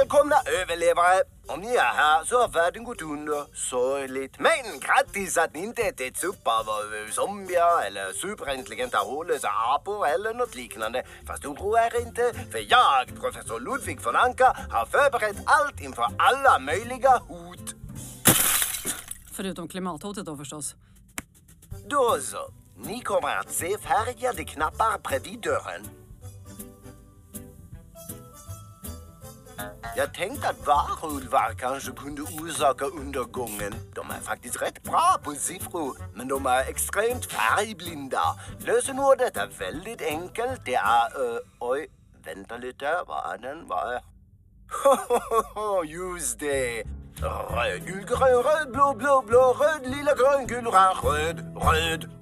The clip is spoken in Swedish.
Välkomna överlevare! Om ni är här så har världen gått under. Sorgligt. Men grattis att ni inte ätits upp av zombier eller superintelligenta hårlösa apor eller något liknande. Fast oroa er inte, för jag, professor Ludvig von Anka, har förberett allt inför alla möjliga hot. Förutom klimathotet då förstås. Då så. Ni kommer att se färgade knappar bredvid dörren. Jag tänkte att varulvar kanske kunde orsaka undergången. De är faktiskt rätt bra på siffror, men de är extremt färgblinda. Lösenordet är väldigt enkelt. Det är... oj, vänta lite. Vad är den? Vad är... Just det. Röd, gul, grön, röd, blå, blå, blå, röd, lila, grön, gul, orange, röd, röd.